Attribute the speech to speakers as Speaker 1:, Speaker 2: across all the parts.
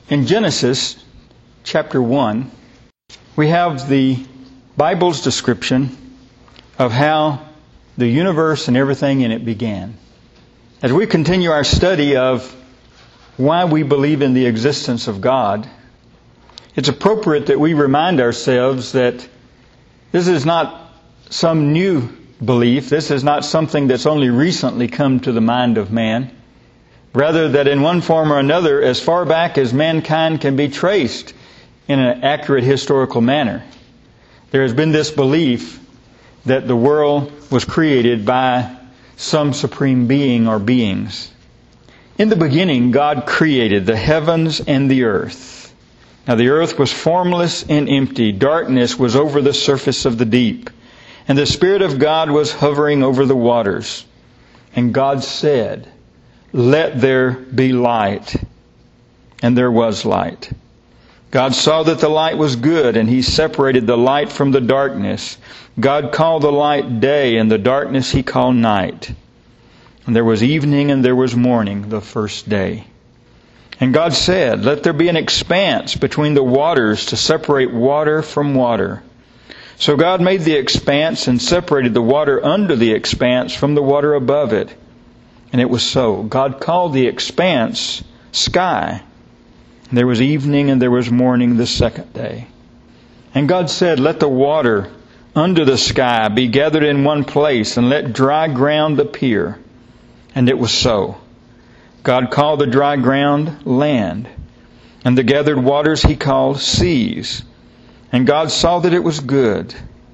Speaker 1: In Genesis chapter 1, we have the Bible's description of how the universe and everything in it began. As we continue our study of why we believe in the existence of God, it's appropriate that we remind ourselves that this is not some new belief. This is not something that's only recently come to the mind of man. Rather, that in one form or another, as far back as mankind can be traced in an accurate historical manner, there has been this belief that the world was created by some supreme being or beings. In the beginning, God created the heavens and the earth. Now the earth was formless and empty. Darkness was over the surface of the deep. And the Spirit of God was hovering over the waters. And God said, "Let there be light." And there was light. God saw that the light was good, and He separated the light from the darkness. God called the light day, and the darkness He called night. And there was evening and there was morning the first day. And God said, "Let there be an expanse between the waters to separate water from water." So God made the expanse and separated the water under the expanse from the water above it. And it was so. God called the expanse sky. And there was evening and there was morning the second day. And God said, "Let the water under the sky be gathered in one place, and let dry ground appear." And it was so. God called the dry ground land, and the gathered waters He called seas. And God saw that it was good.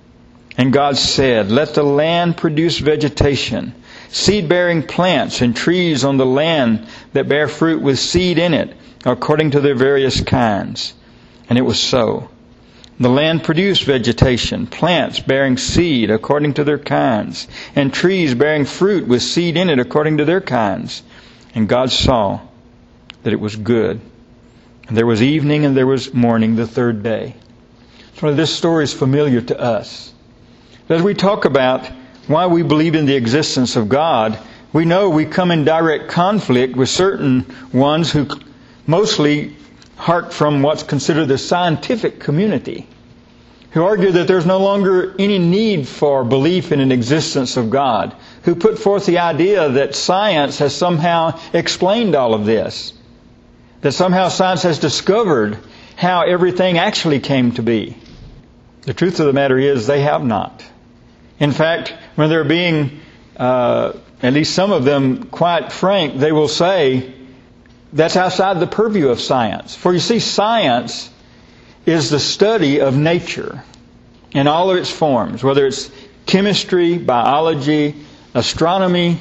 Speaker 1: And God said, "Let the land produce vegetation, seed-bearing plants and trees on the land that bear fruit with seed in it, according to their various kinds." And it was so. The land produced vegetation, plants bearing seed according to their kinds, and trees bearing fruit with seed in it according to their kinds. And God saw that it was good. And there was evening and there was morning the third day. So this story is familiar to us. As we talk about why we believe in the existence of God, we know we come in direct conflict with certain ones who mostly hark from what's considered the scientific community, who argue that there's no longer any need for belief in an existence of God, who put forth the idea that science has somehow explained all of this, that somehow science has discovered how everything actually came to be. The truth of the matter is they have not. In fact, when they're being, at least some of them, quite frank, they will say that's outside the purview of science. For you see, science is the study of nature in all of its forms, whether it's chemistry, biology, astronomy,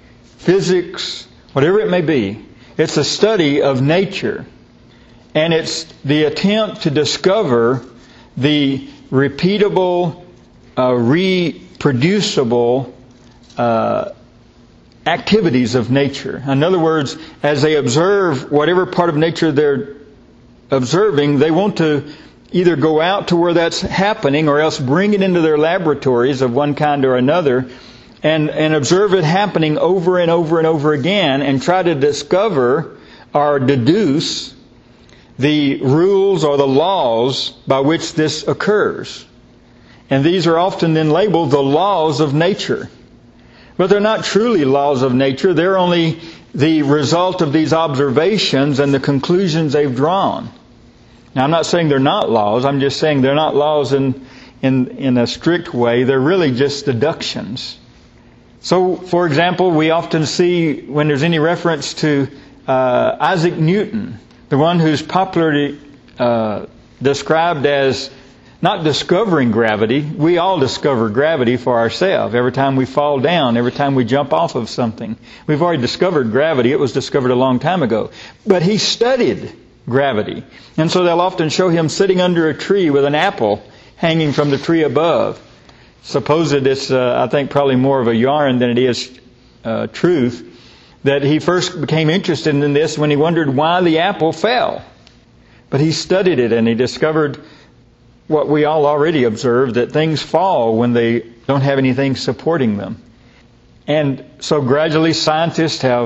Speaker 1: physics, whatever it may be. It's a study of nature. And it's the attempt to discover the repeatable, reproducible activities of nature. In other words, as they observe whatever part of nature they're observing, they want to either go out to where that's happening or else bring it into their laboratories of one kind or another and observe it happening over and over and over again and try to discover or deduce the rules or the laws by which this occurs. And these are often then labeled the laws of nature. But they're not truly laws of nature. They're only the result of these observations and the conclusions they've drawn. Now, I'm not saying they're not laws. I'm just saying they're not laws in a strict way. They're really just deductions. So, for example, we often see when there's any reference to Isaac Newton, the one who's popularly described as not discovering gravity. We all discover gravity for ourselves. Every time we fall down, every time we jump off of something. We've already discovered gravity. It was discovered a long time ago. But he studied gravity. And so they'll often show him sitting under a tree with an apple hanging from the tree above. Suppose it's, I think, probably more of a yarn than it is truth, that he first became interested in this when he wondered why the apple fell. But he studied it and he discovered what we all already observed, that things fall when they don't have anything supporting them. And so gradually scientists have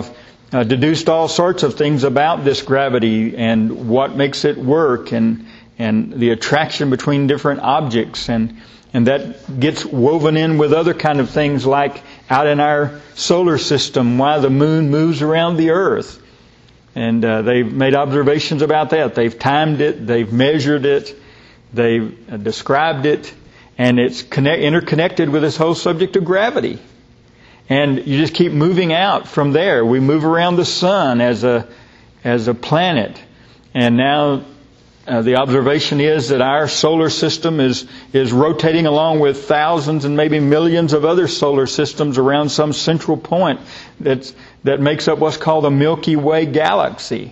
Speaker 1: deduced all sorts of things about this gravity and what makes it work, and the attraction between different objects, and that gets woven in with other kind of things like out in our solar system, why the moon moves around the earth. And they've made observations about that. They've timed it, they've measured it, they've described it, and it's interconnected with this whole subject of gravity. And you just keep moving out from there. We move around the sun as a planet, and now the observation is that our solar system is rotating along with thousands and maybe millions of other solar systems around some central point that makes up what's called the Milky Way galaxy.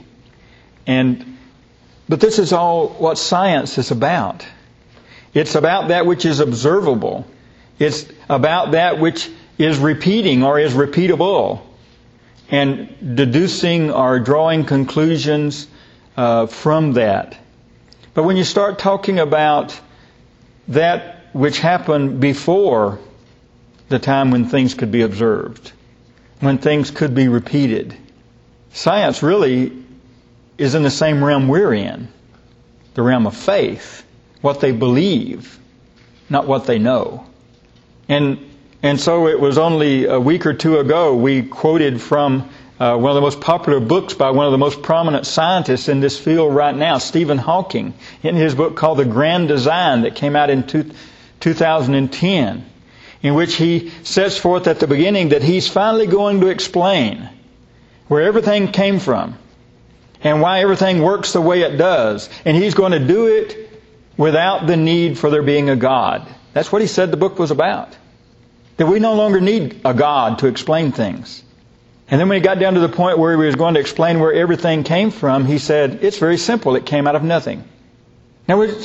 Speaker 1: But this is all what science is about. It's about that which is observable. It's about that which is repeating or is repeatable, and deducing or drawing conclusions from that. But when you start talking about that which happened before the time when things could be observed, when things could be repeated, science really is in the same realm we're in, the realm of faith, what they believe, not what they know. And so it was only a week or two ago we quoted from one of the most popular books by one of the most prominent scientists in this field right now, Stephen Hawking, in his book called The Grand Design that came out in 2010, in which he sets forth at the beginning that he's finally going to explain where everything came from and why everything works the way it does. And he's going to do it without the need for there being a God. That's what he said the book was about. That we no longer need a God to explain things. And then when he got down to the point where he was going to explain where everything came from, he said, it's very simple. It came out of nothing. Now, where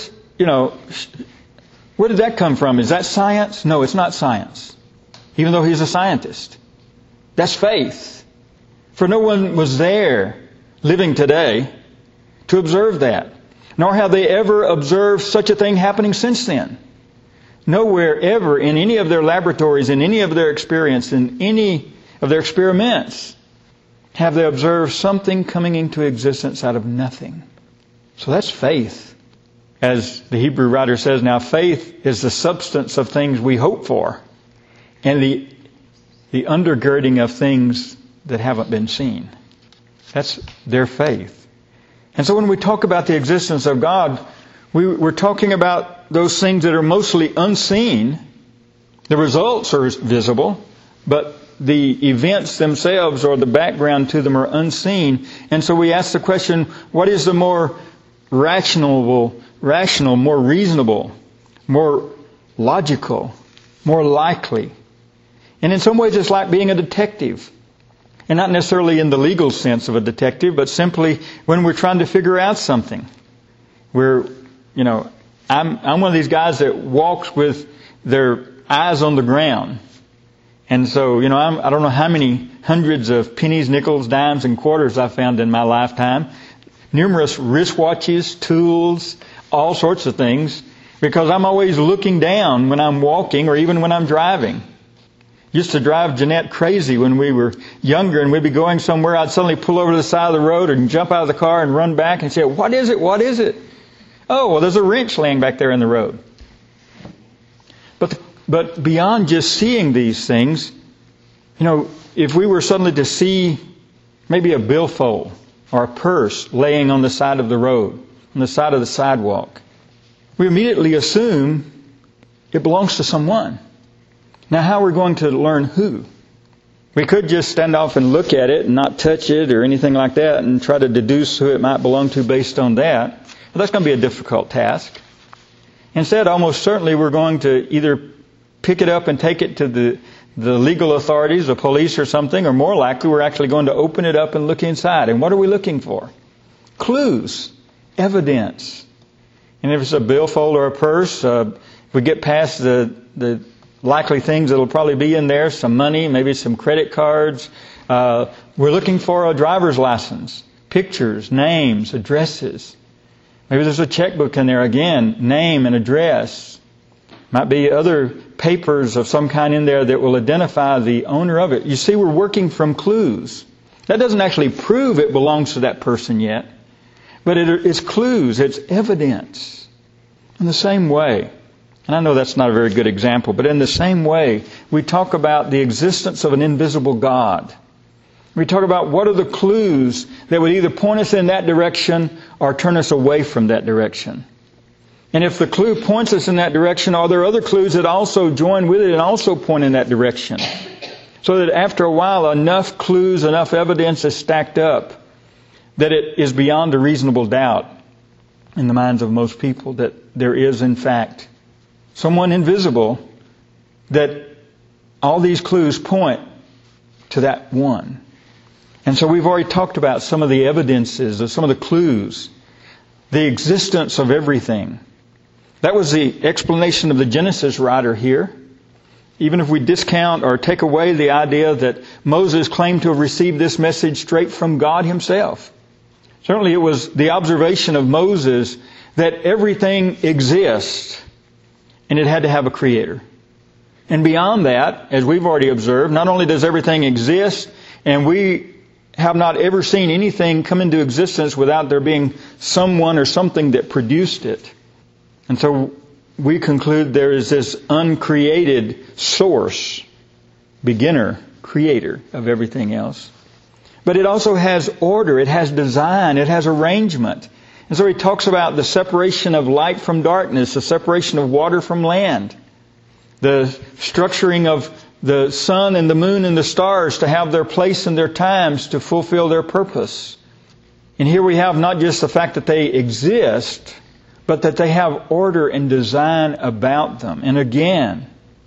Speaker 1: did that come from? Is that science? No, it's not science. Even though he's a scientist. That's faith. For no one was there living today to observe that. Nor have they ever observed such a thing happening since then. Nowhere ever in any of their laboratories, in any of their experience, in any of their experiments, have they observed something coming into existence out of nothing. So that's faith. As the Hebrew writer says, now faith is the substance of things we hope for, and the undergirding of things that haven't been seen. That's their faith. And so when we talk about the existence of God, we're talking about those things that are mostly unseen. The results are visible, but the events themselves or the background to them are unseen. And so we ask the question, what is the more rational, more reasonable, more logical, more likely? And in some ways it's like being a detective. And not necessarily in the legal sense of a detective, but simply when we're trying to figure out something. I'm one of these guys that walks with their eyes on the ground. And so, I don't know how many hundreds of pennies, nickels, dimes, and quarters I found in my lifetime. Numerous wristwatches, tools, all sorts of things. Because I'm always looking down when I'm walking or even when I'm driving. Used to drive Jeanette crazy when we were younger, and we'd be going somewhere. I'd suddenly pull over to the side of the road and jump out of the car and run back and say, "What is it? What is it?" "Oh, well, there's a wrench laying back there in the road." But beyond just seeing these things, if we were suddenly to see maybe a billfold or a purse laying on the side of the road, on the side of the sidewalk, we immediately assume it belongs to someone. Now, how are we going to learn who? We could just stand off and look at it and not touch it or anything like that and try to deduce who it might belong to based on that. But that's going to be a difficult task. Instead, almost certainly we're going to either pick it up and take it to the legal authorities, the police or something, or more likely we're actually going to open it up and look inside. And what are we looking for? Clues, evidence. And if it's a billfold or a purse, if we get past the likely things that will probably be in there, some money, maybe some credit cards. We're looking for a driver's license, pictures, names, addresses. Maybe there's a checkbook in there again, name and address. Might be other papers of some kind in there that will identify the owner of it. You see, we're working from clues. That doesn't actually prove it belongs to that person yet, but it's clues, it's evidence. In the same way, and I know that's not a very good example, but in the same way, we talk about the existence of an invisible God. We talk about what are the clues that would either point us in that direction or turn us away from that direction. And if the clue points us in that direction, are there other clues that also join with it and also point in that direction? So that after a while, enough clues, enough evidence is stacked up that it is beyond a reasonable doubt in the minds of most people that there is, in fact, someone invisible, that all these clues point to that one. And so we've already talked about some of the evidences, some of the clues, the existence of everything. That was the explanation of the Genesis writer here. Even if we discount or take away the idea that Moses claimed to have received this message straight from God Himself. Certainly it was the observation of Moses that everything exists and it had to have a creator. And beyond that, as we've already observed, not only does everything exist, and we have not ever seen anything come into existence without there being someone or something that produced it. And so we conclude there is this uncreated source, beginner, creator of everything else. But it also has order, it has design, it has arrangement. And so he talks about the separation of light from darkness, the separation of water from land, the structuring of the sun and the moon and the stars to have their place and their times to fulfill their purpose. And here we have not just the fact that they exist, but that they have order and design about them. And again,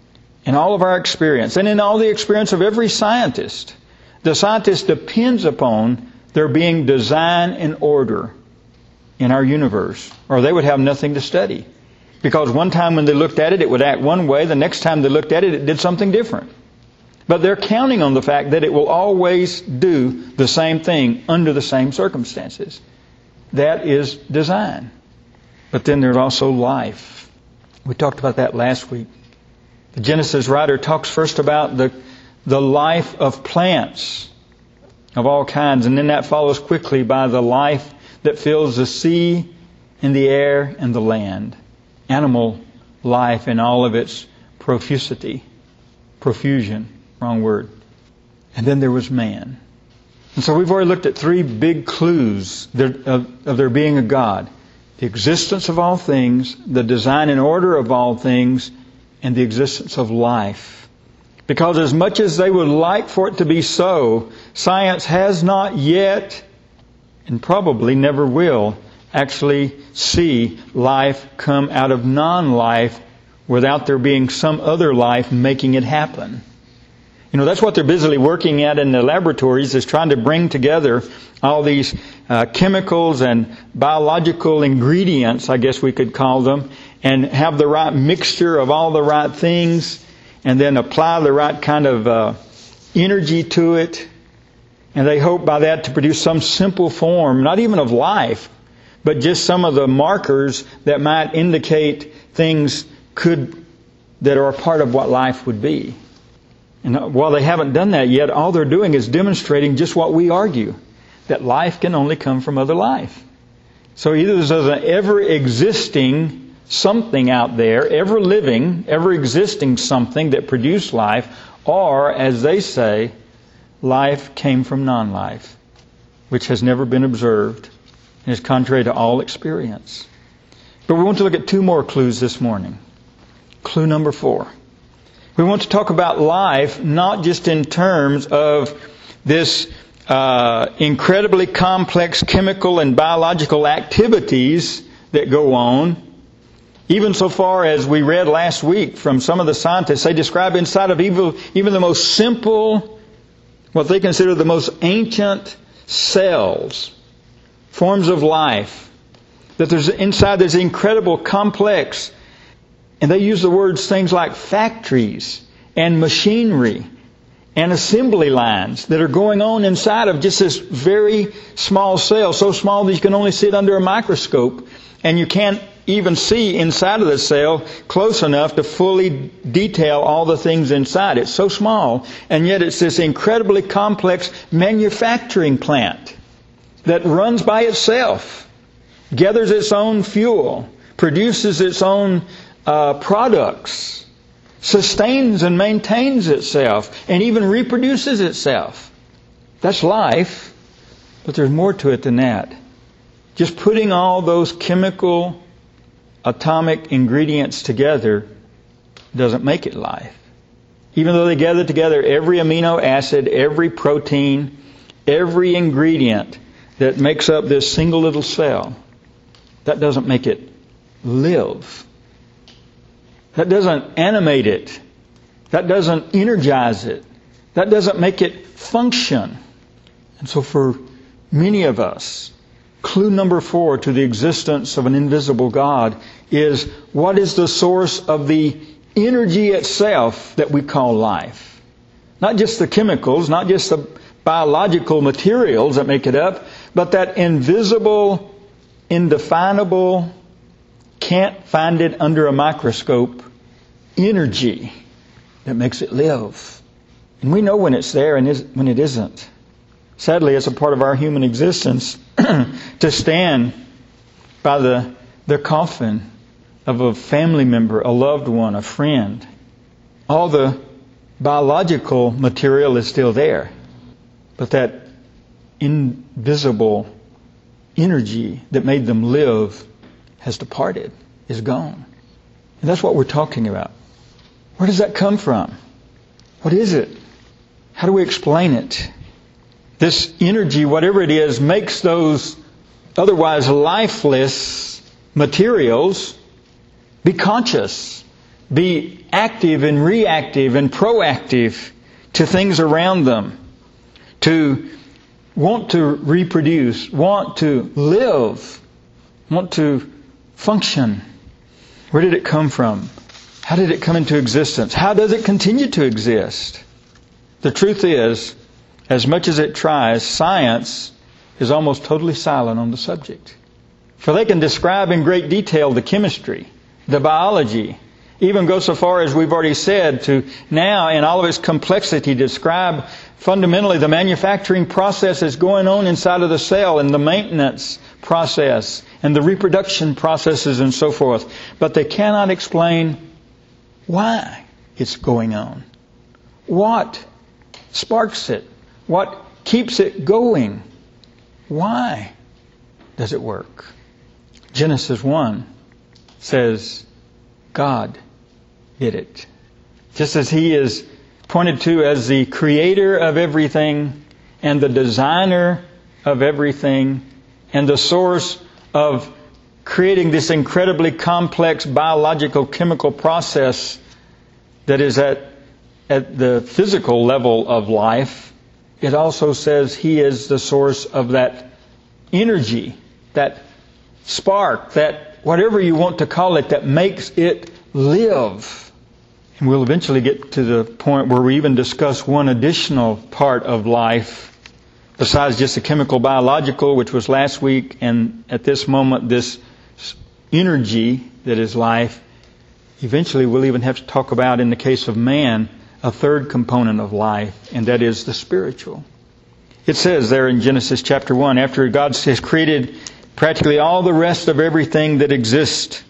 Speaker 1: in all of our experience, and in all the experience of every scientist, the scientist depends upon there being design and order in our universe, or they would have nothing to study. Because one time when they looked at it, it would act one way. The next time they looked at it, it did something different. But they're counting on the fact that it will always do the same thing under the same circumstances. That is design. But then there's also life. We talked about that last week. The Genesis writer talks first about the life of plants of all kinds, and then that follows quickly by the life that fills the sea and the air and the land. Animal life in all of its profusion, wrong word. And then there was man. And so we've already looked at three big clues of there being a God. The existence of all things, the design and order of all things, and the existence of life. Because as much as they would like for it to be so, science has not yet, and probably never will, actually see life come out of non-life without there being some other life making it happen. You know, that's what they're busily working at in the laboratories, is trying to bring together all these chemicals and biological ingredients, I guess we could call them, and have the right mixture of all the right things, and then apply the right kind of energy to it. And they hope by that to produce some simple form, not even of life, but just some of the markers that might indicate things that are a part of what life would be. And while they haven't done that yet, all they're doing is demonstrating just what we argue, that life can only come from other life. So either there's an ever-existing something out there, ever-living, ever-existing something that produced life, or, as they say, life came from non-life, which has never been observed and is contrary to all experience. But we want to look at two more clues this morning. Clue number 4. We want to talk about life not just in terms of this incredibly complex chemical and biological activities that go on. Even so far as we read last week from some of the scientists, they describe inside of even the most simple, what they consider the most ancient cells, forms of life, that there's incredible complex, and they use the words things like factories and machinery and assembly lines that are going on inside of just this very small cell, so small that you can only see it under a microscope, and you can't even see inside of the cell close enough to fully detail all the things inside. It's so small, and yet it's this incredibly complex manufacturing plant that runs by itself, gathers its own fuel, produces its own products, sustains and maintains itself, and even reproduces itself. That's life, but there's more to it than that. Just putting all those chemical, atomic ingredients together doesn't make it life. Even though they gather together every amino acid, every protein, every ingredient that makes up this single little cell, that doesn't make it live. That doesn't animate it. That doesn't energize it. That doesn't make it function. And so for many of us, clue number 4 to the existence of an invisible God is, what is the source of the energy itself that we call life? Not just the chemicals, not just the biological materials that make it up, but that invisible, indefinable, can't find it under a microscope energy that makes it live. And we know when it's there and when it isn't. Sadly, it's a part of our human existence to stand by the coffin of a family member, a loved one, a friend. All the biological material is still there, but that invisible energy that made them live has departed, is gone. And that's what we're talking about. Where does that come from? What is it? How do we explain it? This energy, whatever it is, makes those otherwise lifeless materials be conscious, be active and reactive and proactive to things around them, to want to reproduce, want to live, want to function. Where did it come from? How did it come into existence? How does it continue to exist? The truth is, as much as it tries, science is almost totally silent on the subject. For they can describe in great detail the chemistry, the biology, even go so far as we've already said to now in all of its complexity describe fundamentally the manufacturing processes going on inside of the cell and the maintenance process and the reproduction processes and so forth. But they cannot explain why it's going on. What sparks it? What keeps it going? Why does it work? Genesis 1 says God did it. Just as He is pointed to as the creator of everything and the designer of everything and the source of creating this incredibly complex biological chemical process that is at the physical level of life, it also says He is the source of that energy, that spark, that whatever you want to call it, that makes it live. And we'll eventually get to the point where we even discuss one additional part of life besides just the chemical biological, which was last week, and at this moment this energy that is life. Eventually we'll even have to talk about, in the case of man, a third component of life, and that is the spiritual. It says there in Genesis chapter 1, after God has created practically all the rest of everything that exists,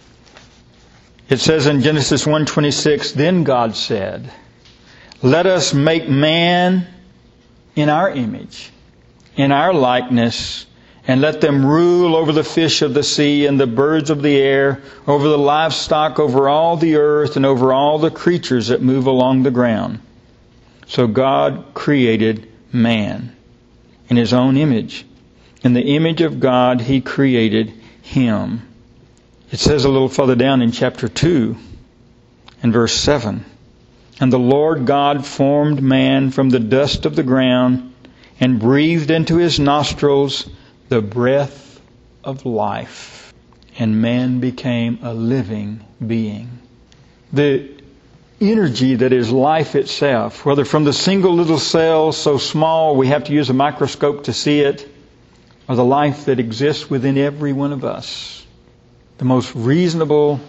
Speaker 1: it says in Genesis 1:26, then God said, let us make man in our image, in our likeness, and let them rule over the fish of the sea and the birds of the air, over the livestock, over all the earth, and over all the creatures that move along the ground. So God created man in His own image. In the image of God He created him. It says a little further down in chapter 2 and verse 7, and the Lord God formed man from the dust of the ground and breathed into his nostrils the breath of life, and man became a living being. The energy that is life itself, whether from the single little cell so small we have to use a microscope to see it, or the life that exists within every one of us. The most reasonable,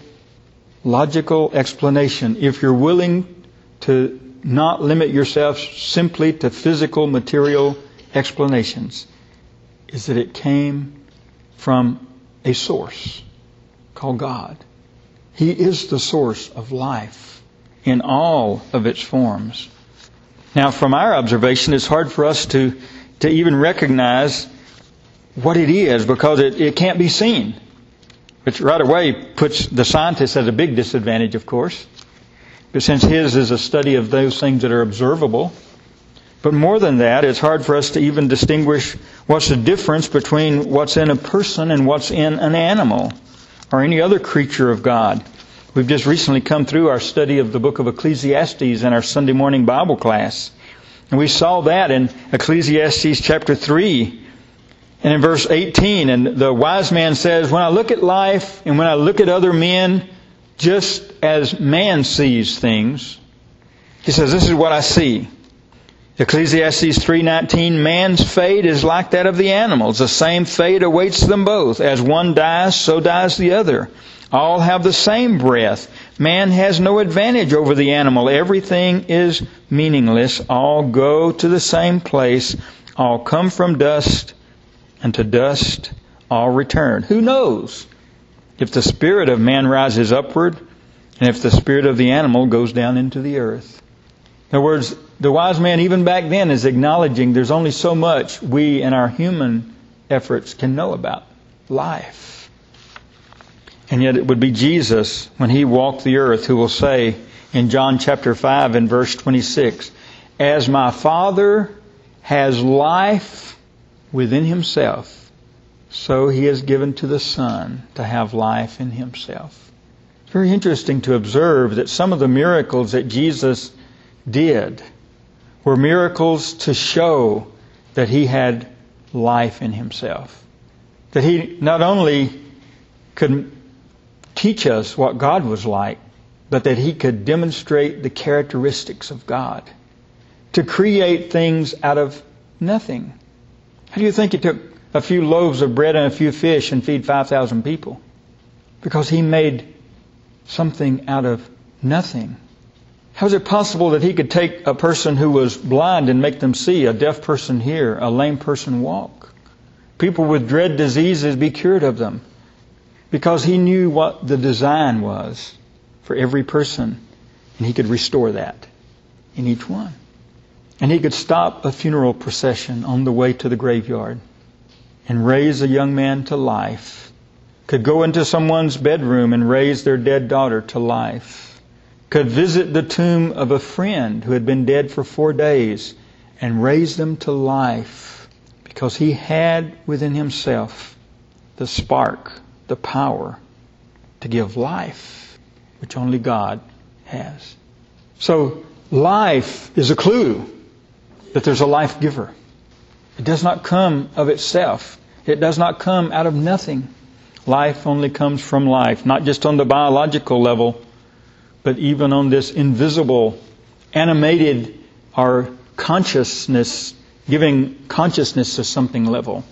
Speaker 1: logical explanation, if you're willing to not limit yourself simply to physical, material explanations, is that it came from a source called God. He is the source of life in all of its forms. Now, from our observation, it's hard for us to even recognize what it is because it can't be seen. Which right away puts the scientist at a big disadvantage, of course. But since his is a study of those things that are observable. But more than that, it's hard for us to even distinguish what's the difference between what's in a person and what's in an animal or any other creature of God. We've just recently come through our study of the book of Ecclesiastes in our Sunday morning Bible class. And we saw that in Ecclesiastes chapter 3 and in verse 18. And the wise man says, when I look at life and when I look at other men, just as man sees things, he says, this is what I see. Ecclesiastes 3:19, man's fate is like that of the animals. The same fate awaits them both. As one dies, so dies the other. All have the same breath. Man has no advantage over the animal. Everything is meaningless. All go to the same place. All come from dust, and to dust all return. Who knows if the spirit of man rises upward, and if the spirit of the animal goes down into the earth? In other words, the wise man even back then is acknowledging there's only so much we in our human efforts can know about life. And yet it would be Jesus, when He walked the earth, who will say in John chapter 5 and verse 26, as my Father has life within Himself, so He has given to the Son to have life in Himself. It's very interesting to observe that some of the miracles that Jesus did were miracles to show that He had life in Himself. That He not only could teach us what God was like, but that He could demonstrate the characteristics of God. To create things out of nothing. How do you think He took a few loaves of bread and a few fish and feed 5,000 people? Because He made something out of nothing. How is it possible that He could take a person who was blind and make them see, a deaf person hear, a lame person walk? People with dread diseases be cured of them. Because He knew what the design was for every person. And He could restore that in each one. And He could stop a funeral procession on the way to the graveyard and raise a young man to life. Could go into someone's bedroom and raise their dead daughter to life. Could visit the tomb of a friend who had been dead for 4 days and raise them to life. Because He had within Himself the spark, the power to give life, which only God has. So life is a clue that there's a life giver. It does not come of itself. It does not come out of nothing. Life only comes from life, not just on the biological level, but even on this invisible, animated, or consciousness, giving consciousness to something level.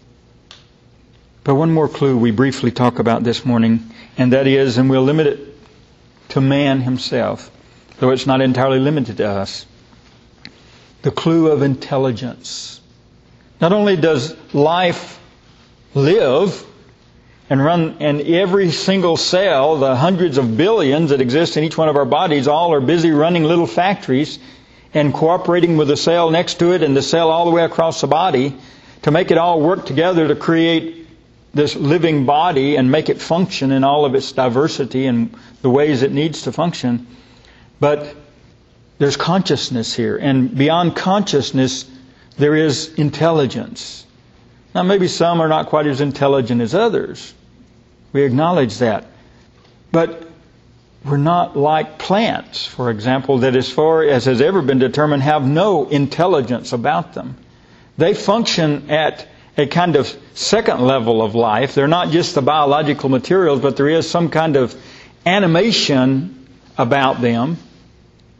Speaker 1: But one more clue we briefly talk about this morning, and that is, and we'll limit it to man himself, though it's not entirely limited to us, the clue of intelligence. Not only does life live and run, and every single cell, the hundreds of billions that exist in each one of our bodies, all are busy running little factories and cooperating with the cell next to it and the cell all the way across the body to make it all work together to create this living body and make it function in all of its diversity and the ways it needs to function. But there's consciousness here. And beyond consciousness, there is intelligence. Now, maybe some are not quite as intelligent as others. We acknowledge that. But we're not like plants, for example, that as far as has ever been determined, have no intelligence about them. They function at a kind of second level of life. They're not just the biological materials, but there is some kind of animation about them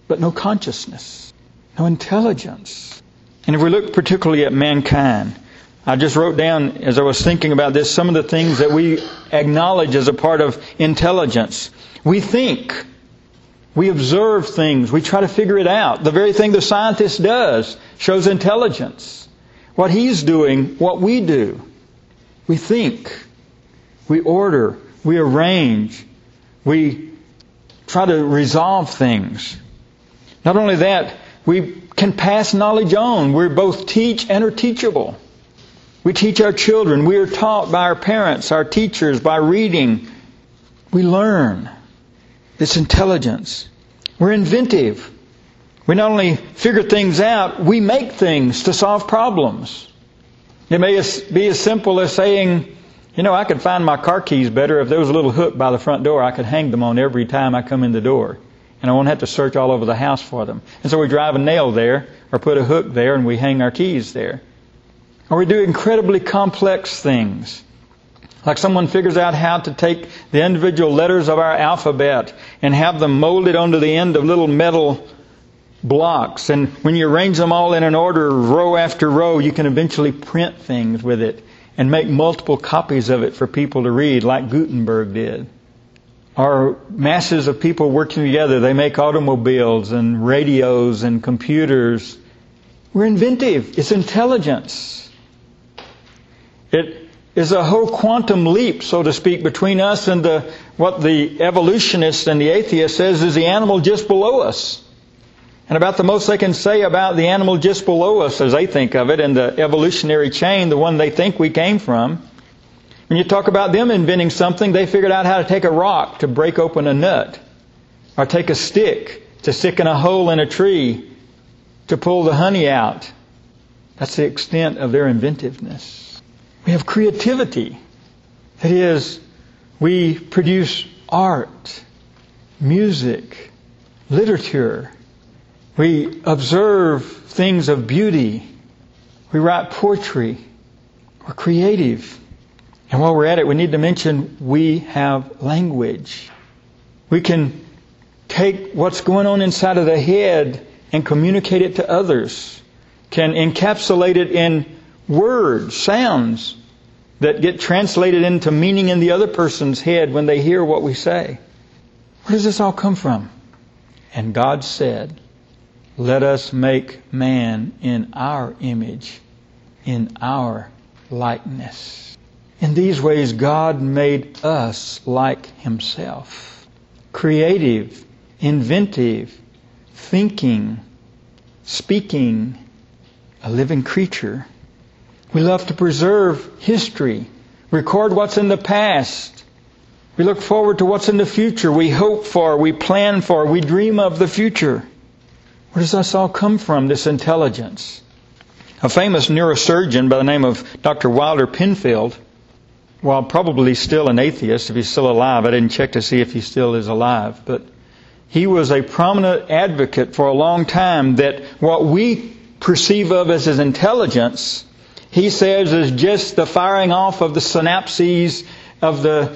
Speaker 1: but no consciousness, no intelligence. And if we look particularly at mankind, I just wrote down, as I was thinking about this, some of the things that we acknowledge as a part of intelligence. We think. We observe things. We try to figure it out. The very thing the scientist does shows intelligence. What he's doing, what we do. We think. We order. We arrange. We try to resolve things. Not only that, we can pass knowledge on. We both teach and are teachable. We teach our children. We are taught by our parents, our teachers, by reading. We learn. It's intelligence. We're inventive. We not only figure things out, we make things to solve problems. It may be as simple as saying, I could find my car keys better if there was a little hook by the front door. I could hang them on every time I come in the door. And I won't have to search all over the house for them. And so we drive a nail there or put a hook there and we hang our keys there. Or we do incredibly complex things. Like someone figures out how to take the individual letters of our alphabet and have them molded onto the end of little metal blocks. And when you arrange them all in an order, row after row, you can eventually print things with it and make multiple copies of it for people to read, like Gutenberg did. Or masses of people working together, they make automobiles and radios and computers. We're inventive. It's intelligence. It is a whole quantum leap, so to speak, between us and what the evolutionist and the atheist says is the animal just below us. And about the most they can say about the animal just below us, as they think of it, in the evolutionary chain, the one they think we came from. When you talk about them inventing something, they figured out how to take a rock to break open a nut, or take a stick to stick in a hole in a tree to pull the honey out. That's the extent of their inventiveness. We have creativity. That is, we produce art, music, literature. We observe things of beauty. We write poetry. We're creative. And while we're at it, we need to mention we have language. We can take what's going on inside of the head and communicate it to others. Can encapsulate it in words, sounds that get translated into meaning in the other person's head when they hear what we say. Where does this all come from? And God said, "Let us make man in our image, in our likeness." In these ways, God made us like Himself. Creative, inventive, thinking, speaking, a living creature. We love to preserve history, record what's in the past. We look forward to what's in the future. We hope for, we plan for, we dream of the future. Where does this all come from, this intelligence? A famous neurosurgeon by the name of Dr. Wilder Penfield, while probably still an atheist, if he's still alive, I didn't check to see if he still is alive, but he was a prominent advocate for a long time that what we perceive of as his intelligence, he says, is just the firing off of the synapses of the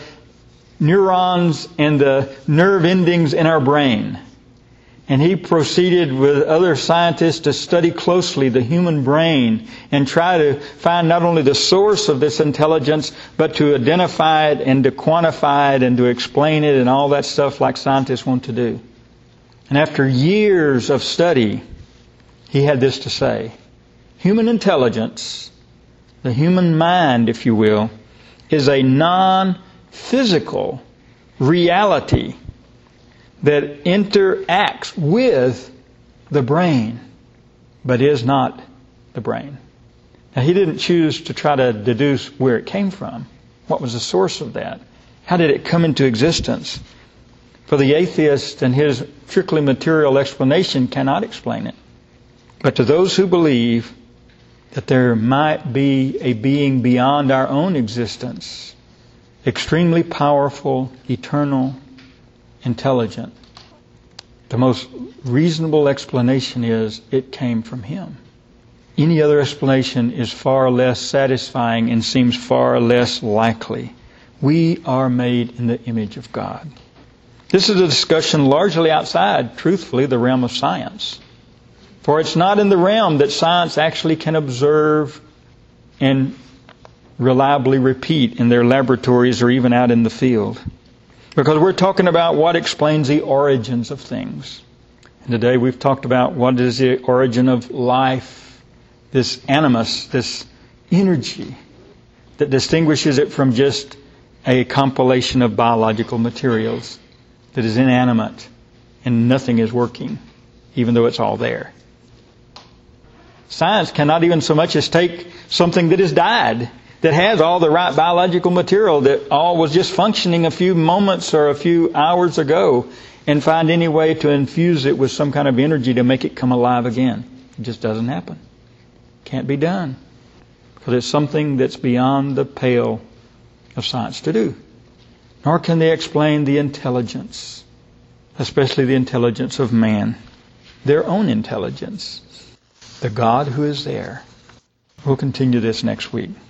Speaker 1: neurons and the nerve endings in our brain. And he proceeded with other scientists to study closely the human brain and try to find not only the source of this intelligence, but to identify it and to quantify it and to explain it and all that stuff like scientists want to do. And after years of study, he had this to say: human intelligence, the human mind, if you will, is a non-physical reality that interacts with the brain, but is not the brain. Now, he didn't choose to try to deduce where it came from. What was the source of that? How did it come into existence? For the atheist and his strictly material explanation cannot explain it. But to those who believe that there might be a being beyond our own existence, extremely powerful, eternal, intelligent, the most reasonable explanation is it came from Him. Any other explanation is far less satisfying and seems far less likely. We are made in the image of God. This is a discussion largely outside, truthfully, the realm of science. For it's not in the realm that science actually can observe and reliably repeat in their laboratories or even out in the field. Because we're talking about what explains the origins of things. And today we've talked about what is the origin of life, this animus, this energy that distinguishes it from just a compilation of biological materials that is inanimate and nothing is working, even though it's all there. Science cannot even so much as take something that has died, that has all the right biological material, that all was just functioning a few moments or a few hours ago, and find any way to infuse it with some kind of energy to make it come alive again. It just doesn't happen. Can't be done. Because it's something that's beyond the pale of science to do. Nor can they explain the intelligence, especially the intelligence of man. Their own intelligence. The God who is there. We'll continue this next week.